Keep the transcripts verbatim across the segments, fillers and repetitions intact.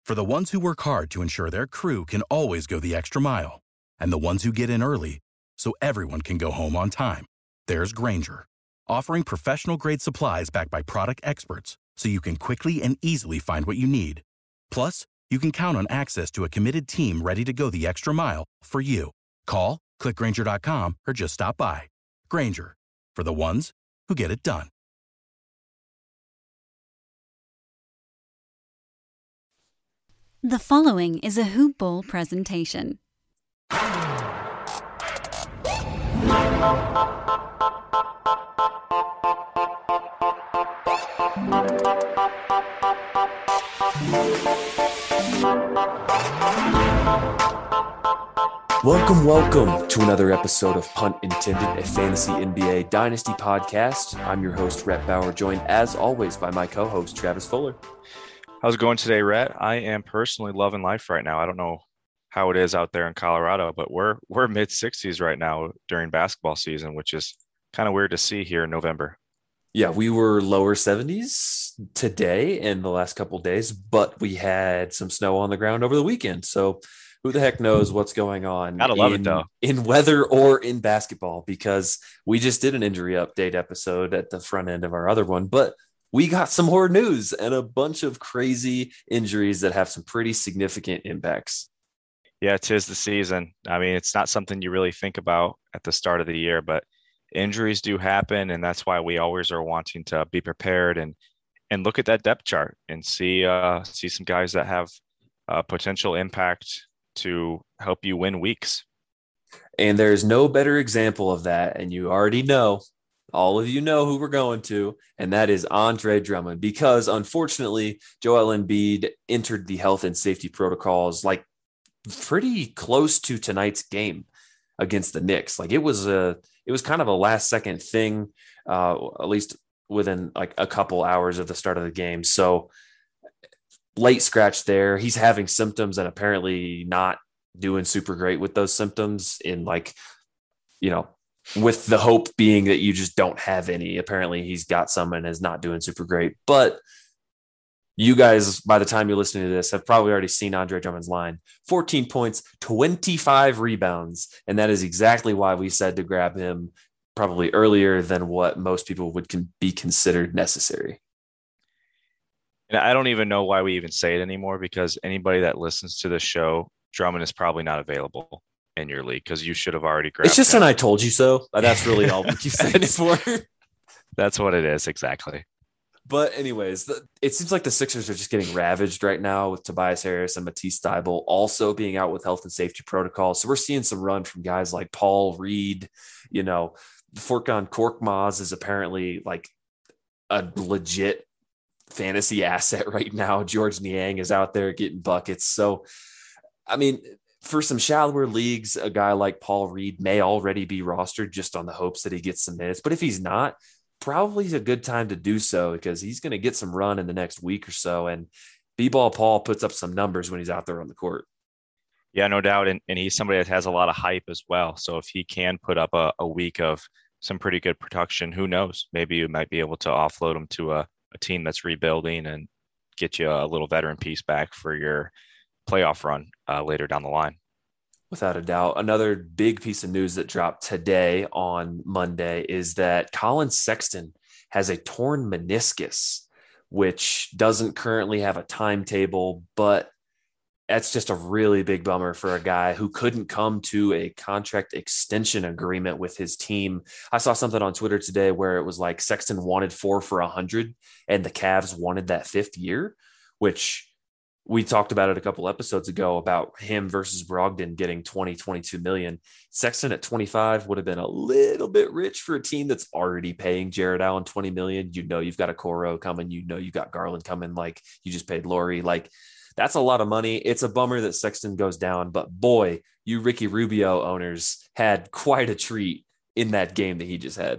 For the ones who work hard to ensure their crew can always go the extra mile, and the ones who get in early so everyone can go home on time, there's Grainger, offering professional-grade supplies backed by product experts so you can quickly and easily find what you need. Plus, you can count on access to a committed team ready to go the extra mile for you. Call, click Grainger dot com, or just stop by. Grainger, for the ones who get it done. The following is a Hoop Ball presentation. Welcome, welcome to another episode of Punt Intended, a fantasy N B A dynasty podcast. I'm your host, Rhett Bauer, joined as always by my co-host, Travis Fuller. How's it going today, Rhett? I am personally loving life right now. I don't know how it is out there in Colorado, but we're we're mid sixties right now during basketball season, which is kind of weird to see here in November. Yeah, we were lower seventies today and the last couple of days, but we had some snow on the ground over the weekend. So who the heck knows what's going on Gotta love in, it, though. in weather or in basketball, because we just did an injury update episode at the front end of our other one, but we got some more news and a bunch of crazy injuries that have some pretty significant impacts. Yeah, 'tis the season. I mean, it's not something you really think about at the start of the year, but injuries do happen, and that's why we always are wanting to be prepared and and look at that depth chart and see uh, see some guys that have uh, potential impact to help you win weeks. And there's no better example of that, and you already know, all of you know who we're going to, and that is Andre Drummond, because unfortunately, Joel Embiid entered the health and safety protocols like pretty close to tonight's game against the Knicks. Like it was a, it was kind of a last second thing, uh, at least within like a couple hours of the start of the game. So late scratch there. He's having symptoms and apparently not doing super great with those symptoms, in like, you know, with the hope being that you just don't have any. Apparently he's got some and is not doing super great. But you guys, by the time you're listening to this, have probably already seen Andre Drummond's line. fourteen points, twenty-five rebounds. And that is exactly why we said to grab him probably earlier than what most people would con- be considered necessary. And I don't even know why we even say it anymore, because anybody that listens to the show, Drummond is probably not available in your league because you should have already grabbed It's just him. an I told you so. That's really all you said it for. That's what it is, exactly. But anyways, the, it seems like the Sixers are just getting ravaged right now with Tobias Harris and Matisse Thybulle also being out with health and safety protocols. So we're seeing some run from guys like Paul Reed. You know, Furkan Korkmaz is apparently like a legit fantasy asset right now. George Niang is out there getting buckets. So, I mean, for some shallower leagues, a guy like Paul Reed may already be rostered just on the hopes that he gets some minutes. But if he's not, probably a good time to do so, because he's going to get some run in the next week or so. And B-Ball Paul puts up some numbers when he's out there on the court. Yeah, no doubt. And, and he's somebody that has a lot of hype as well. So if he can put up a, a week of some pretty good production, who knows? Maybe you might be able to offload him to a, a team that's rebuilding and get you a little veteran piece back for your playoff run uh, later down the line. Without a doubt. Another big piece of news that dropped today on Monday is that Colin Sexton has a torn meniscus, which doesn't currently have a timetable, but that's just a really big bummer for a guy who couldn't come to a contract extension agreement with his team. I saw something on Twitter today where it was like Sexton wanted four for a hundred and the Cavs wanted that fifth year, which we talked about it a couple episodes ago about him versus Brogdon getting twenty, twenty-two million. Sexton at twenty-five would have been a little bit rich for a team that's already paying Jared Allen twenty million. You know, you've got a Coro coming, you know, you got Garland coming, like you just paid Laurie. Like that's a lot of money. It's a bummer that Sexton goes down, but boy, you Ricky Rubio owners had quite a treat in that game that he just had.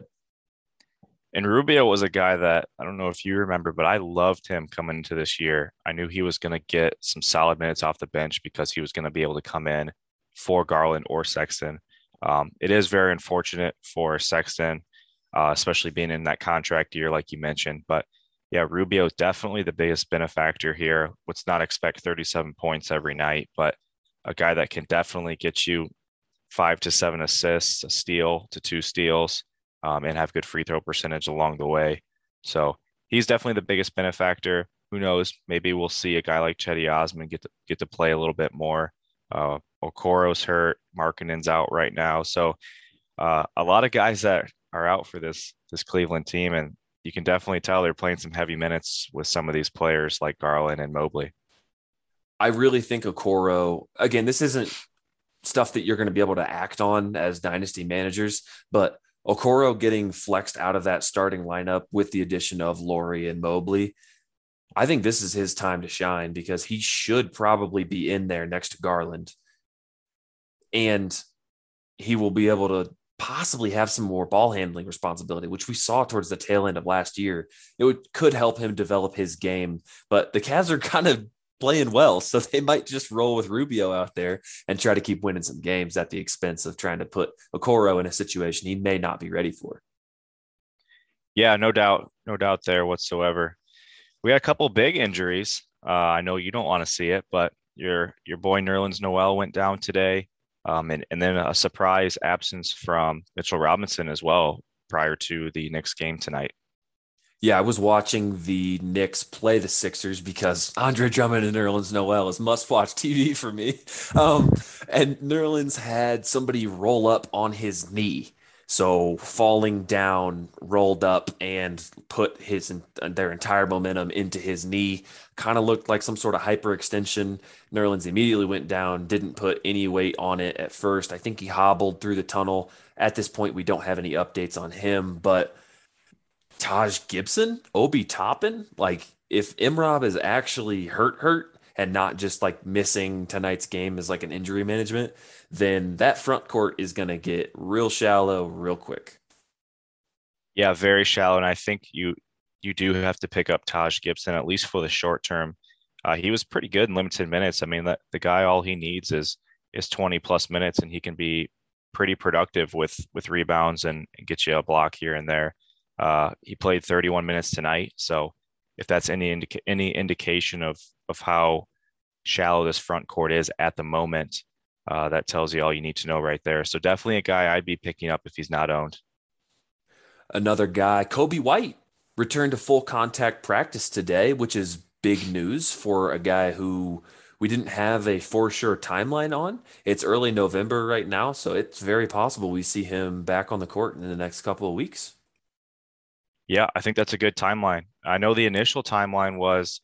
And Rubio was a guy that, I don't know if you remember, but I loved him coming into this year. I knew he was going to get some solid minutes off the bench because he was going to be able to come in for Garland or Sexton. Um, it is very unfortunate for Sexton, uh, especially being in that contract year, like you mentioned. But Yeah, Rubio is definitely the biggest benefactor here. Let's not expect thirty-seven points every night, but a guy that can definitely get you five to seven assists, a steal to two steals, um, and have good free throw percentage along the way. So he's definitely the biggest benefactor. Who knows? Maybe we'll see a guy like Chetty Osman get to get to play a little bit more. Uh, Okoro's hurt, Markkanen's out right now, so uh, a lot of guys that are out for this this Cleveland team, and you can definitely tell they're playing some heavy minutes with some of these players like Garland and Mobley. I really think Okoro, again, this isn't stuff that you're going to be able to act on as dynasty managers, but Okoro getting flexed out of that starting lineup with the addition of Lauri and Mobley, I think this is his time to shine because he should probably be in there next to Garland. And he will be able to possibly have some more ball handling responsibility, which we saw towards the tail end of last year. It would, could help him develop his game, but the Cavs are kind of playing well, so they might just roll with Rubio out there and try to keep winning some games at the expense of trying to put Okoro in a situation he may not be ready for. Yeah, no doubt. No doubt there whatsoever. We had a couple big injuries. Uh, I know you don't want to see it, but your your boy Nerlens Noel went down today. Um, and, and then a surprise absence from Mitchell Robinson as well prior to the Knicks game tonight. Yeah, I was watching the Knicks play the Sixers because Andre Drummond and Nerlens Noel is must-watch T V for me. Um, and Nerlens had somebody roll up on his knee. So falling down, rolled up, and put his their entire momentum into his knee. Kind of looked like some sort of hyperextension. Nerlens immediately went down, didn't put any weight on it at first. I think he hobbled through the tunnel. At this point, we don't have any updates on him, but Taj Gibson, Obi Toppin, like if Imrob is actually hurt, hurt, and not just like missing tonight's game as like an injury management, then that front court is going to get real shallow real quick. Yeah, very shallow. And I think you you do have to pick up Taj Gibson, at least for the short term. Uh, he was pretty good in limited minutes. I mean, that the guy, all he needs is is twenty plus minutes, and he can be pretty productive with with rebounds and, and get you a block here and there. Uh, he played thirty-one minutes tonight, so if that's any indica- any indication of of how shallow this front court is at the moment, uh, that tells you all you need to know right there. So definitely a guy I'd be picking up if he's not owned. Another guy, Kobe White, returned to full contact practice today, which is big news for a guy who we didn't have a for sure timeline on. It's early November right now, so it's very possible we see him back on the court in the next couple of weeks. Yeah, I think that's a good timeline. I know the initial timeline was,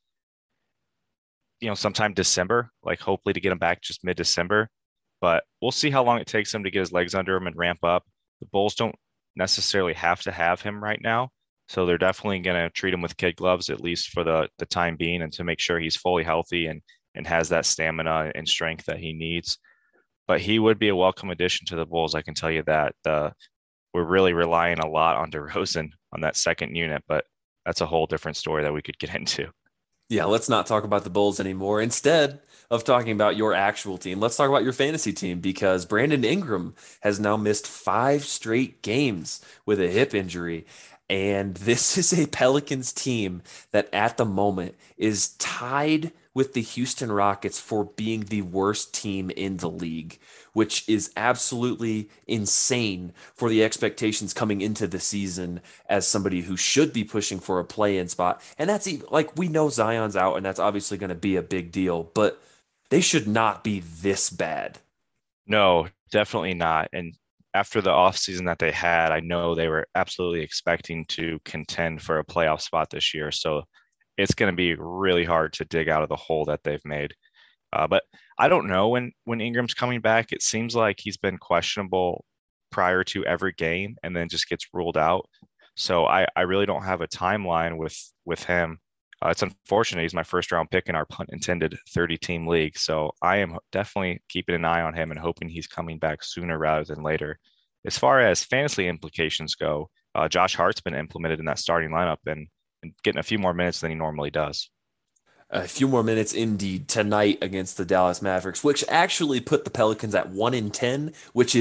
you know, sometime December, like hopefully to get him back just mid-December, but we'll see how long it takes him to get his legs under him and ramp up. The Bulls don't necessarily have to have him right now, so they're definitely going to treat him with kid gloves, at least for the the time being, and to make sure he's fully healthy and and has that stamina and strength that he needs. But he would be a welcome addition to the Bulls. I can tell you that. Uh, we're really relying a lot on DeRozan on that second unit, but that's a whole different story that we could get into. Yeah, let's not talk about the Bulls anymore. Instead of talking about your actual team, let's talk about your fantasy team because Brandon Ingram has now missed five straight games with a hip injury. And this is a Pelicans team that at the moment is tied with the Houston Rockets for being the worst team in the league, which is absolutely insane for the expectations coming into the season as somebody who should be pushing for a play-in spot. And that's even, like, we know Zion's out, and that's obviously going to be a big deal, but they should not be this bad. No, definitely not. And after the offseason that they had, I know they were absolutely expecting to contend for a playoff spot this year. So it's going to be really hard to dig out of the hole that they've made. Uh, but I don't know when when Ingram's coming back. It seems like he's been questionable prior to every game and then just gets ruled out. So I, I really don't have a timeline with with him. Uh, it's unfortunate. He's my first round pick in our pun intended thirty team league. So I am definitely keeping an eye on him and hoping he's coming back sooner rather than later. As far as fantasy implications go, uh, Josh Hart's been implemented in that starting lineup and, and getting a few more minutes than he normally does. A few more minutes indeed tonight against the Dallas Mavericks, which actually put the Pelicans at one in ten, which is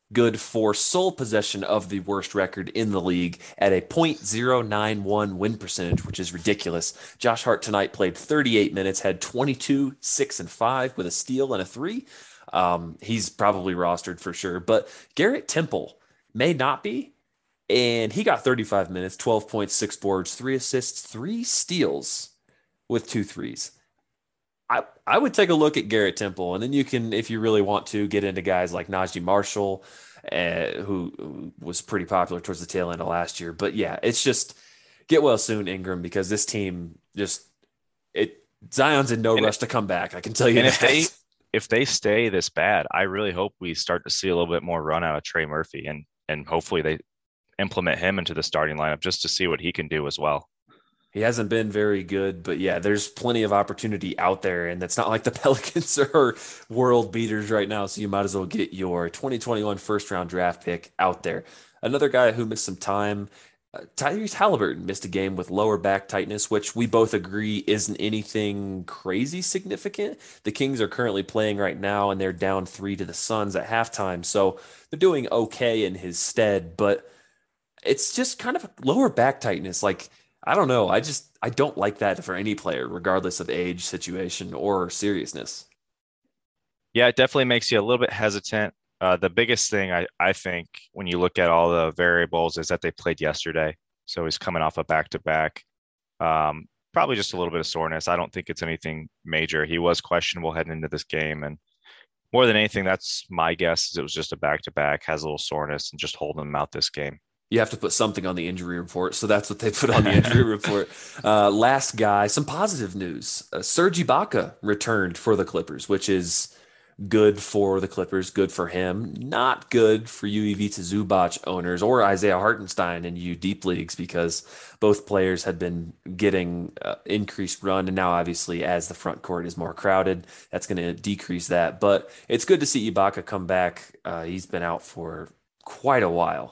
good for sole possession of the worst record in the league at a point oh nine one win percentage, which is ridiculous. Josh Hart tonight played thirty-eight minutes, had twenty-two, six, and five with a steal and a three. Um, he's probably rostered for sure, but Garrett Temple may not be. And he got thirty-five minutes, twelve points, six boards, three assists, three steals with two threes. I, I would take a look at Garrett Temple, and then you can, if you really want to, get into guys like Najee Marshall, uh, who, who was pretty popular towards the tail end of last year. But yeah, it's just get well soon, Ingram, because this team just it Zion's in no and rush it, to come back. I can tell you and that. If they if they stay this bad, I really hope we start to see a little bit more run out of Trey Murphy, and and hopefully they implement him into the starting lineup just to see what he can do as well. He hasn't been very good, but yeah, there's plenty of opportunity out there, and it's not like the Pelicans are world beaters right now, so you might as well get your twenty twenty-one first-round draft pick out there. Another guy who missed some time, uh, Tyrese Halliburton missed a game with lower back tightness, which we both agree isn't anything crazy significant. The Kings are currently playing right now, and they're down three to the Suns at halftime, so they're doing okay in his stead, but it's just kind of lower back tightness, like I don't know. I just I don't like that for any player, regardless of age, situation, or seriousness. Yeah, it definitely makes you a little bit hesitant. Uh, the biggest thing I, I think when you look at all the variables is that they played yesterday. So he's coming off a back-to-back. Um, probably just a little bit of soreness. I don't think it's anything major. He was questionable heading into this game. And more than anything, that's my guess is it was just a back-to-back, has a little soreness, and just holding him out this game. You have to put something on the injury report. So that's what they put on the injury report. Uh, last guy, some positive news. Uh, Serge Ibaka returned for the Clippers, which is good for the Clippers, good for him. Not good for you Ivica Zubac owners or Isaiah Hartenstein in you deep leagues because both players had been getting uh, increased run. And now, obviously, as the front court is more crowded, that's going to decrease that. But it's good to see Ibaka come back. Uh, he's been out for quite a while.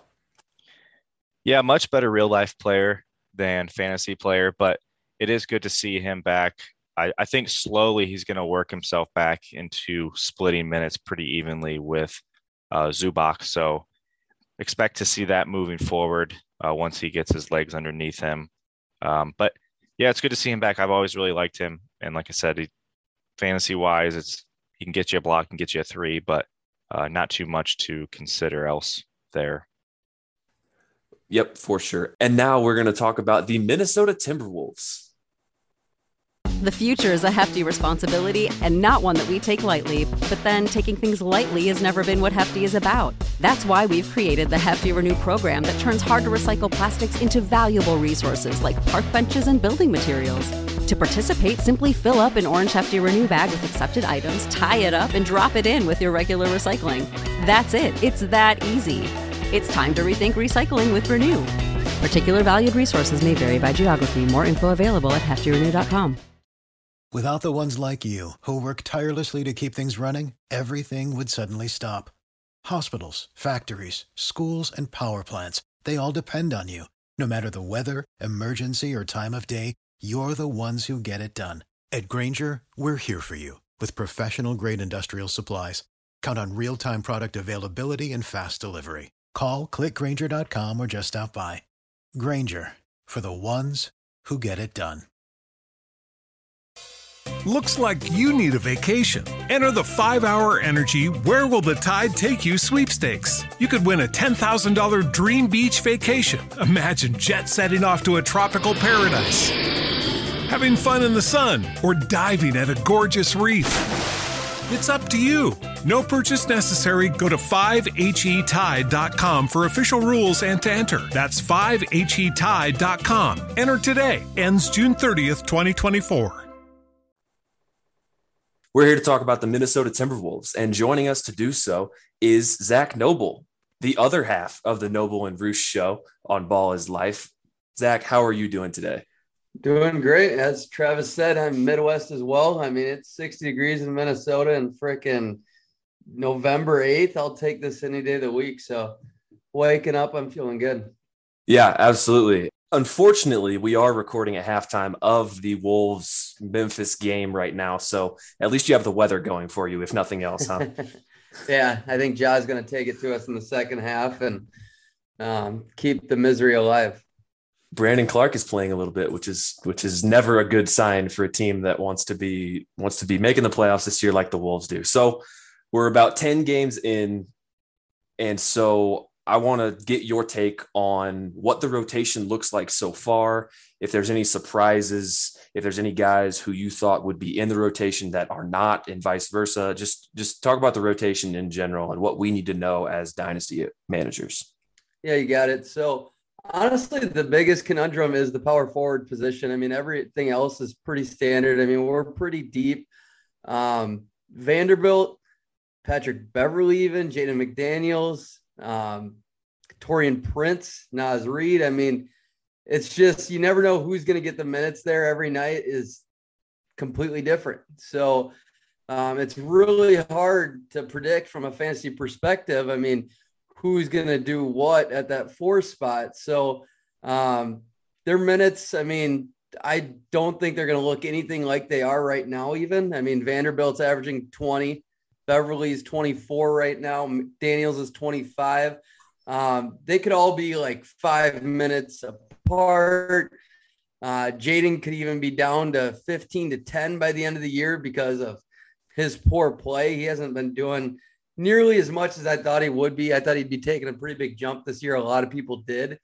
Yeah, much better real life player than fantasy player, but it is good to see him back. I, I think slowly he's going to work himself back into splitting minutes pretty evenly with uh, Zubac. So expect to see that moving forward uh, once he gets his legs underneath him. Um, but yeah, it's good to see him back. I've always really liked him. And like I said, he, fantasy wise, it's he can get you a block and get you a three, but uh, not too much to consider else there. Yep, for sure. And now we're going to talk about the Minnesota Timberwolves. The future is a hefty responsibility and not one that we take lightly. But then taking things lightly has never been what Hefty is about. That's why we've created the Hefty Renew program that turns hard-to-recycle plastics into valuable resources like park benches and building materials. To participate, simply fill up an orange Hefty Renew bag with accepted items, tie it up, and drop it in with your regular recycling. That's it. It's that easy. It's time to rethink recycling with Renew. Particular valued resources may vary by geography. More info available at hefty renew dot com. Without the ones like you, who work tirelessly to keep things running, everything would suddenly stop. Hospitals, factories, schools, and power plants, they all depend on you. No matter the weather, emergency, or time of day, you're the ones who get it done. At Grainger, we're here for you with professional-grade industrial supplies. Count on real-time product availability and fast delivery. Call, click Grainger dot com, or just stop by. Grainger, for the ones who get it done. Looks like you need a vacation. Enter the five hour Energy Where Will the Tide Take You sweepstakes. You could win a ten thousand dollars dream beach vacation. Imagine jet setting off to a tropical paradise, having fun in the sun, or diving at a gorgeous reef. It's up to you. No purchase necessary. Go to five H E tide dot com for official rules and to enter. That's five H E tide dot com. Enter today. Ends June thirtieth, twenty twenty-four. We're here to talk about the Minnesota Timberwolves, and joining us to do so is Zach Noble, the other half of the Noble and Roosh show on Ball is Life. Zach, how are you doing today? Doing great. As Travis said, I'm Midwest as well. I mean, it's sixty degrees in Minnesota and freaking November eighth. I'll take this any day of the week. So waking up, I'm feeling good. Yeah, absolutely. Unfortunately, we are recording at halftime of the Wolves-Memphis game right now. So at least you have the weather going for you, if nothing else, huh? Yeah, I think Ja's going to take it to us in the second half and um, keep the misery alive. Brandon Clarke is playing a little bit, which is which is never a good sign for a team that wants to be wants to be making the playoffs this year like the Wolves do. So we're about ten games in, and so I want to get your take on what the rotation looks like so far, if there's any surprises, if there's any guys who you thought would be in the rotation that are not, and vice versa. Just just talk about the rotation in general and what we need to know as dynasty managers. Yeah, you got it. So honestly, the biggest conundrum is the power forward position. I mean, everything else is pretty standard. I mean, we're pretty deep. Um, Vanderbilt, Patrick Beverley, even Jaden McDaniels, um, Torian Prince, Naz Reid. I mean, it's just, you never know who's going to get the minutes there. Every night is completely different. So um, it's really hard to predict from a fantasy perspective. I mean, who's going to do what at that four spot. So um, their minutes, I mean, I don't think they're going to look anything like they are right now even. I mean, Vanderbilt's averaging twenty. Beverly's twenty-four right now. Daniels is twenty-five. Um, they could all be like five minutes apart. Uh, Jaden could even be down to fifteen to ten by the end of the year because of his poor play. He hasn't been doing nearly as much as I thought he would be. I thought he'd be taking a pretty big jump this year. A lot of people did.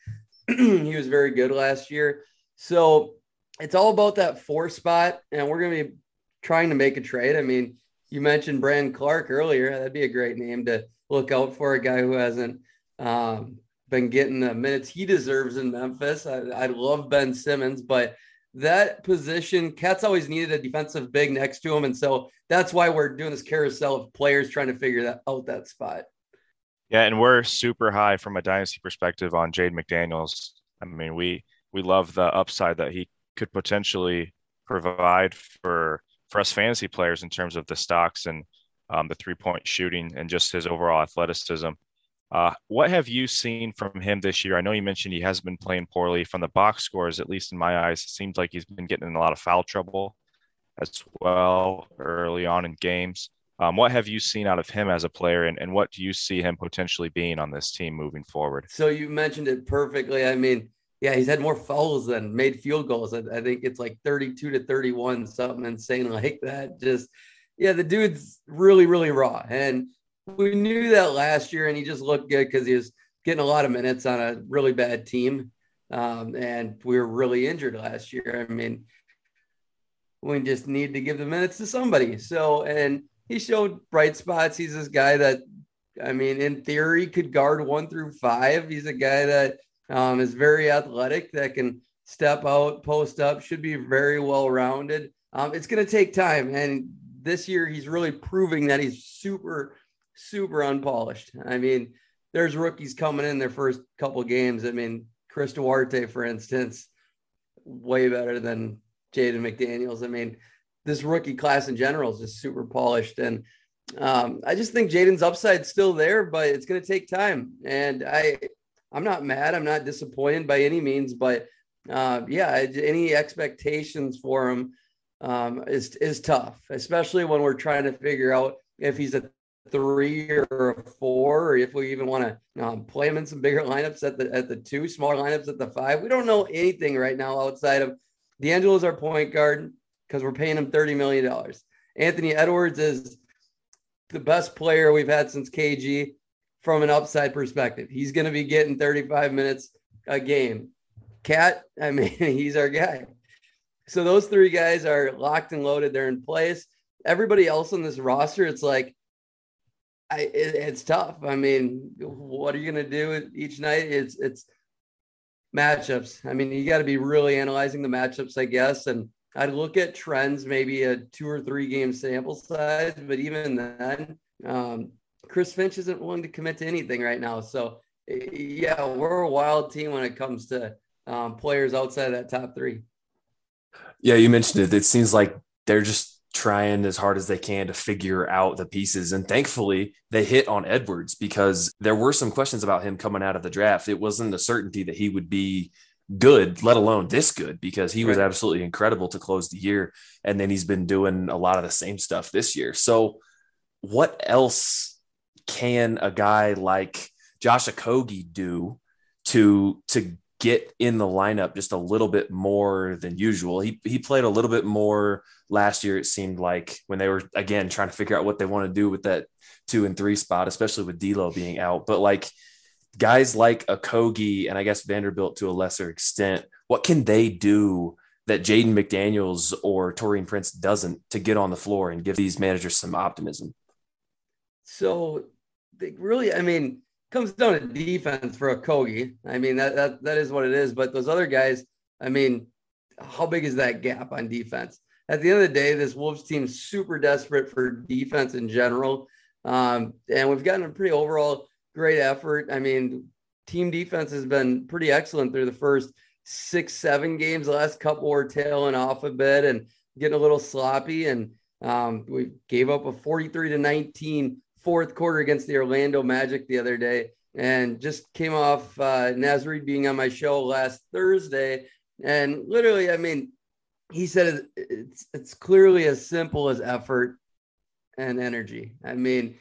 He was very good last year. So it's all about that four spot, and we're going to be trying to make a trade. I mean, you mentioned Brandon Clarke earlier. That'd be a great name to look out for, a guy who hasn't um, been getting the minutes he deserves in Memphis. I, I love Ben Simmons, but that position, Cat's always needed a defensive big next to him. And so that's why we're doing this carousel of players trying to figure that out, that spot. Yeah, and we're super high from a dynasty perspective on Jaden McDaniels. I mean, we we love the upside that he could potentially provide for for us fantasy players in terms of the stocks and um, the three-point shooting and just his overall athleticism. Uh, what have you seen from him this year? I know you mentioned he hasn't been playing poorly. From the box scores, at least in my eyes, it seems like he's been getting in a lot of foul trouble as well early on in games. Um, what have you seen out of him as a player, and, and what do you see him potentially being on this team moving forward? So you mentioned it perfectly. I mean, yeah, he's had more fouls than made field goals. I, I think it's like thirty-two to thirty-one, something insane like that. Just, yeah, the dude's really, really raw. And we knew that last year, and he just looked good because he was getting a lot of minutes on a really bad team. Um, and we were really injured last year. I mean, we just need to give the minutes to somebody. So, and he showed bright spots. He's this guy that, I mean, in theory, could guard one through five. He's a guy that um, is very athletic, that can step out, post up, should be very well-rounded. Um, it's going to take time. And this year, he's really proving that he's super, super unpolished. I mean, there's rookies coming in their first couple games. I mean, Chris Duarte, for instance, way better than Jaden McDaniels. I mean, this rookie class in general is just super polished. And um, I just think Jaden's upside still there, but it's going to take time. And I, I'm not mad. I'm not disappointed by any means, but uh, yeah, any expectations for him um, is, is tough, especially when we're trying to figure out if he's a three or a four, or if we even want to um, play him in some bigger lineups at the, at the two, smaller lineups at the five. We don't know anything right now outside of D'Angelo's our point guard, because we're paying him thirty million dollars. Anthony Edwards is the best player we've had since K G from an upside perspective. He's going to be getting thirty-five minutes a game. Cat, I mean, he's our guy. So those three guys are locked and loaded. They're in place. Everybody else on this roster, it's like, I, it, it's tough. I mean, what are you going to do each night? It's, it's matchups. I mean, you got to be really analyzing the matchups, I guess. And I'd look at trends, maybe a two or three game sample size, but even then, um, Chris Finch isn't willing to commit to anything right now. So yeah, we're a wild team when it comes to um, players outside of that top three. Yeah, you mentioned it. It seems like they're just trying as hard as they can to figure out the pieces. And thankfully they hit on Edwards, because there were some questions about him coming out of the draft. It wasn't a certainty that he would be good, let alone this good, because he was Right. absolutely incredible to close the year. And then he's been doing a lot of the same stuff this year. So what else can a guy like Josh Okogie do to to get in the lineup just a little bit more than usual? He he played a little bit more last year, it seemed like, when they were, again, trying to figure out what they want to do with that two and three spot, especially with D'Lo being out. But like guys like Okogie, and I guess Vanderbilt to a lesser extent, what can they do that Jaden McDaniels or Taurean Prince doesn't to get on the floor and give these managers some optimism? So they really, I mean, comes down to defense for Okogie. I mean, that, that that is what it is. But those other guys, I mean, how big is that gap on defense? At the end of the day, this Wolves team's super desperate for defense in general. Um, and we've gotten a pretty overall great effort. I mean, team defense has been pretty excellent through the first six, seven games. The last couple were tailing off a bit and getting a little sloppy. And um, we gave up a forty-three to nineteen fourth quarter against the Orlando Magic the other day, and just came off uh, Naz Reid being on my show last Thursday. And literally, I mean, he said it's it's clearly as simple as effort and energy. I mean,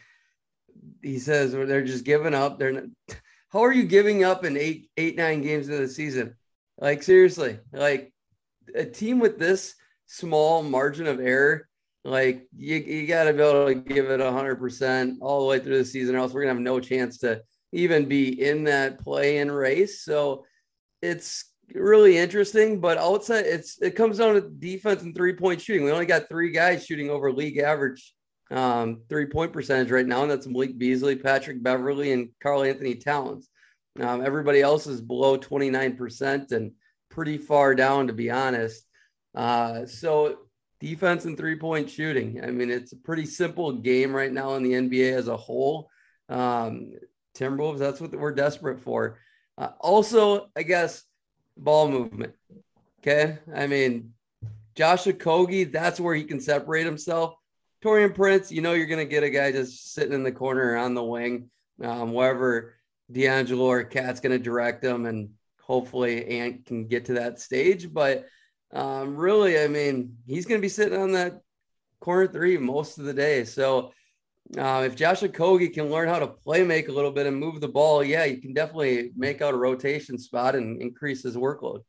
he says they're just giving up. They're not, how are you giving up in eight, eight, nine games into the season? Like, seriously, like a team with this small margin of error, like you, you got to be able to give it a hundred percent all the way through the season, or else we're gonna have no chance to even be in that play-in race. So it's really interesting, but outside it's, it comes down to defense and three-point shooting. We only got three guys shooting over league average um, three-point percentage right now, and that's Malik Beasley, Patrick Beverly, and Karl Anthony Towns. Um, everybody else is below twenty-nine percent and pretty far down, to be honest. Uh, so defense and three-point shooting. I mean, it's a pretty simple game right now in the N B A as a whole. Um, Timberwolves, that's what we're desperate for. Uh, also, I guess, ball movement. Okay. I mean, Josh Okogie, that's where he can separate himself. Taurean Prince, you know, you're going to get a guy just sitting in the corner or on the wing, um, wherever D'Angelo or Cat's going to direct him, and hopefully Ant can get to that stage. But um, really, I mean, he's going to be sitting on that corner three most of the day. So uh, if Josh Okogie can learn how to play make a little bit and move the ball, yeah, you can definitely make out a rotation spot and increase his workload.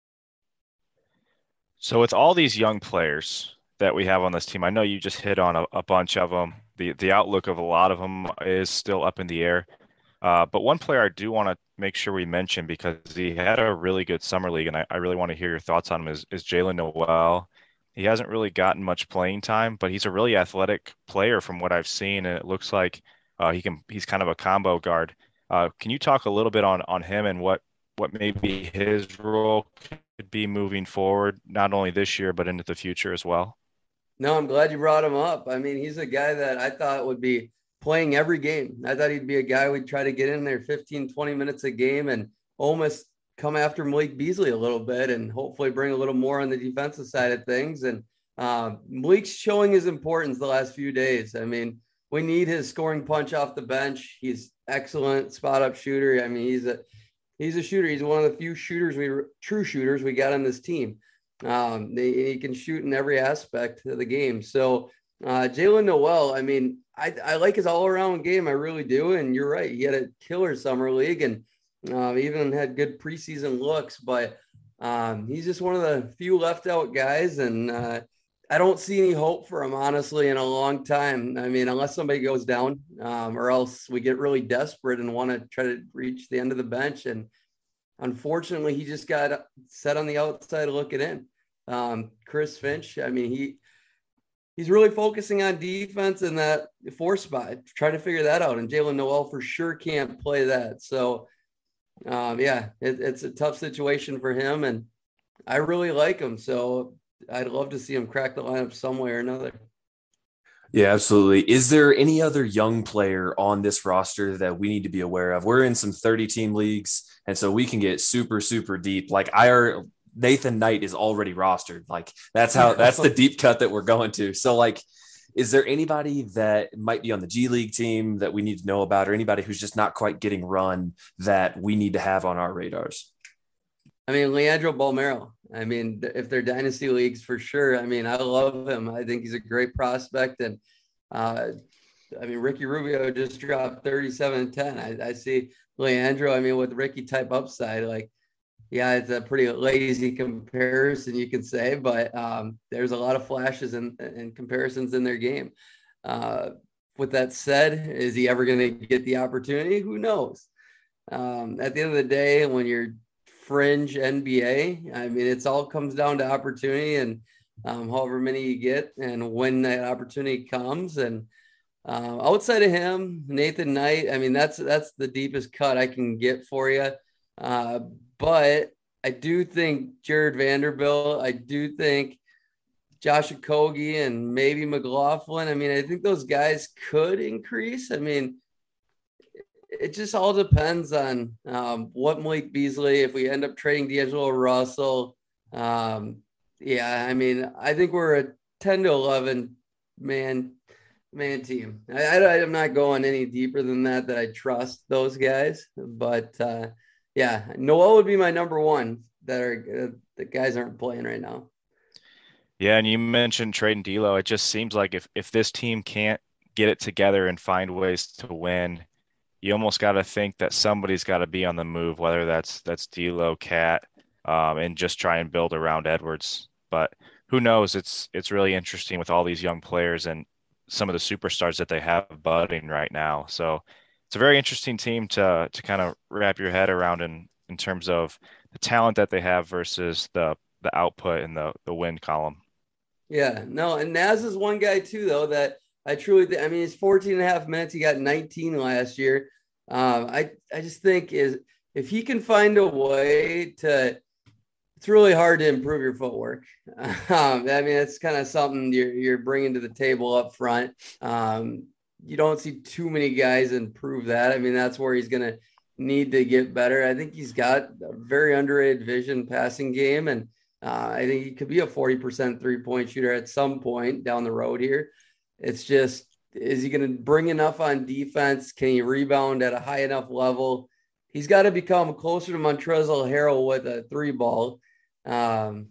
So with all these young players that we have on this team, I know you just hit on a, a bunch of them. The the outlook of a lot of them is still up in the air. Uh, but one player I do want to make sure we mention, because he had a really good summer league, and I, I really want to hear your thoughts on him, is, is Jaylen Nowell. He hasn't really gotten much playing time, but he's a really athletic player from what I've seen, and it looks like uh, he can. He's kind of a combo guard. Uh, can you talk a little bit on on him and what what maybe his role could be moving forward, not only this year but into the future as well? No, I'm glad you brought him up. I mean, he's a guy that I thought would be playing every game. I thought he'd be a guy we'd try to get in there fifteen, twenty minutes a game and almost come after Malik Beasley a little bit and hopefully bring a little more on the defensive side of things. And uh, Malik's showing his importance the last few days. I mean, we need his scoring punch off the bench. He's excellent spot up shooter. I mean, he's a, he's a shooter. He's one of the few shooters, we true shooters we got on this team. Um, they, he can shoot in every aspect of the game. So uh, Jaylen Nowell, I mean, I, I like his all-around game. I really do. And you're right. He had a killer summer league and uh, even had good preseason looks, but um, he's just one of the few left out guys. And uh, I don't see any hope for him, honestly, in a long time. I mean, unless somebody goes down um, or else we get really desperate and want to try to reach the end of the bench. And unfortunately, he just got set on the outside looking in. Um, Chris Finch, I mean, he, He's really focusing on defense in that four spot, trying to figure that out. And Jaylen Nowell for sure can't play that. So, um, yeah, it, it's a tough situation for him. And I really like him. So I'd love to see him crack the lineup some way or another. Yeah, absolutely. Is there any other young player on this roster that we need to be aware of? We're in some thirty-team leagues, and so we can get super, super deep. Like I are – Nathan Knight is already rostered. Like that's how, that's the deep cut that we're going to. So like, is there anybody that might be on the G League team that we need to know about, or anybody who's just not quite getting run that we need to have on our radars? I mean, Leandro Bolmaro. I mean, if they're dynasty leagues, for sure. I mean, I love him. I think he's a great prospect. And uh, I mean, Ricky Rubio just dropped thirty-seven and ten. I, I see Leandro. I mean, with Ricky type upside, like, yeah, it's a pretty lazy comparison, you can say, but um, there's a lot of flashes and, and comparisons in their game. Uh, with that said, is he ever going to get the opportunity? Who knows? Um, at the end of the day, when you're fringe N B A, I mean, it's all comes down to opportunity and um, however many you get and when that opportunity comes. And uh, outside of him, Nathan Knight, I mean, that's that's the deepest cut I can get for you. Uh, but I do think Jared Vanderbilt, I do think Josh Okogie and maybe McLaughlin. I mean, I think those guys could increase. I mean, it just all depends on um, what Malik Beasley, if we end up trading D'Angelo Russell. Um, yeah, I mean, I think we're a ten to eleven man man team. I, I, I'm not going any deeper than that, that I trust those guys. But, uh, yeah, Noel would be my number one that are uh, the guys aren't playing right now. Yeah, and you mentioned trading D'Lo. It just seems like if, if this team can't get it together and find ways to win, you almost got to think that somebody's got to be on the move, whether that's that's D'Lo, Cat, um, and just try and build around Edwards. But who knows? It's it's really interesting with all these young players and some of the superstars that they have budding right now. So it's a very interesting team to to kind of wrap your head around in in terms of the talent that they have versus the the output in the the win column. Yeah, no, and Naz is one guy too, though, that I truly think, I mean, he's fourteen and a half minutes. He got nineteen last year. Um, I, I just think is if he can find a way to, it's really hard to improve your footwork. Um, I mean, it's kind of something you're, you're bringing to the table up front. Um, you don't see too many guys improve that. I mean, that's where he's going to need to get better. I think he's got a very underrated vision passing game. And uh, I think he could be a forty percent three-point shooter at some point down the road here. It's just, is he going to bring enough on defense? Can he rebound at a high enough level? He's got to become closer to Montrezl Harrell with a three ball. Um,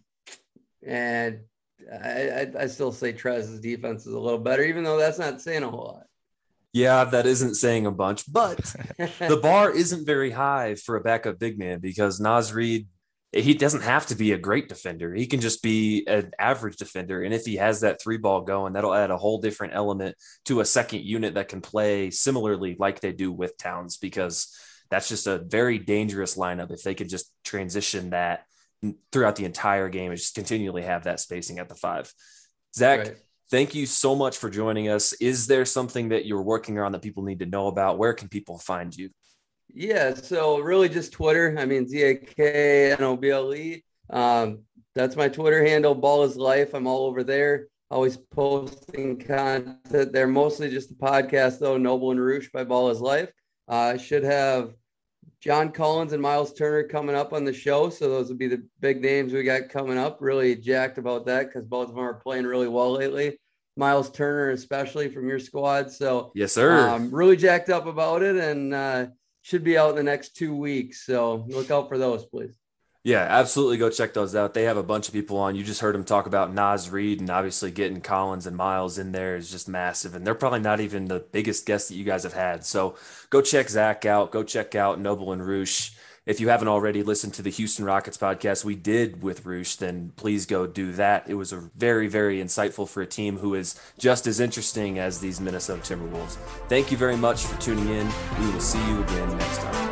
and I, I, I still say Trez's defense is a little better, even though that's not saying a whole lot. Yeah, that isn't saying a bunch, but the bar isn't very high for a backup big man because Naz Reid, he doesn't have to be a great defender. He can just be an average defender. And if he has that three ball going, that'll add a whole different element to a second unit that can play similarly like they do with Towns, because that's just a very dangerous lineup. If they could just transition that throughout the entire game and just continually have that spacing at the five. Zach, right. Thank you so much for joining us. Is there something that you're working on that people need to know about? Where can people find you? Yeah, so really just Twitter. I mean, Z A K N O B L E. Um, that's my Twitter handle, Ball is Life. I'm all over there. Always posting content there, mostly just the podcast, though, Noble and Roosh by Ball is Life. Uh, I should have John Collins and Miles Turner coming up on the show. So those would be the big names we got coming up. Really jacked about that because both of them are playing really well lately. Miles Turner, especially from your squad. So yes, sir. Um, really jacked up about it and uh, should be out in the next two weeks. So look out for those, please. Yeah, absolutely. Go check those out. They have a bunch of people on. You just heard them talk about Naz Reid, and obviously getting Collins and Miles in there is just massive. And they're probably not even the biggest guests that you guys have had. So go check Zach out. Go check out Noble and Roosh. If you haven't already listened to the Houston Rockets podcast we did with Roosh, then please go do that. It was a very, very insightful for a team who is just as interesting as these Minnesota Timberwolves. Thank you very much for tuning in. We will see you again next time.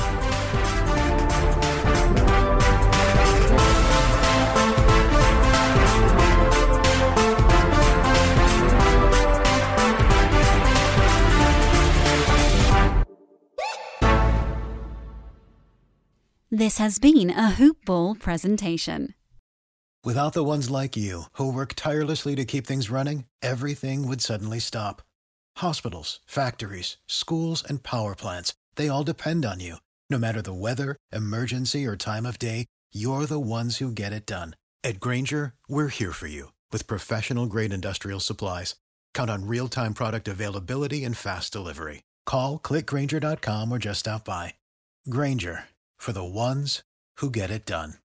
This has been a Hoop Ball presentation. Without the ones like you, who work tirelessly to keep things running, everything would suddenly stop. Hospitals, factories, schools, and power plants, they all depend on you. No matter the weather, emergency, or time of day, you're the ones who get it done. At Grainger, we're here for you with professional-grade industrial supplies. Count on real-time product availability and fast delivery. Call, click Grainger dot com, or just stop by. Grainger, for the ones who get it done.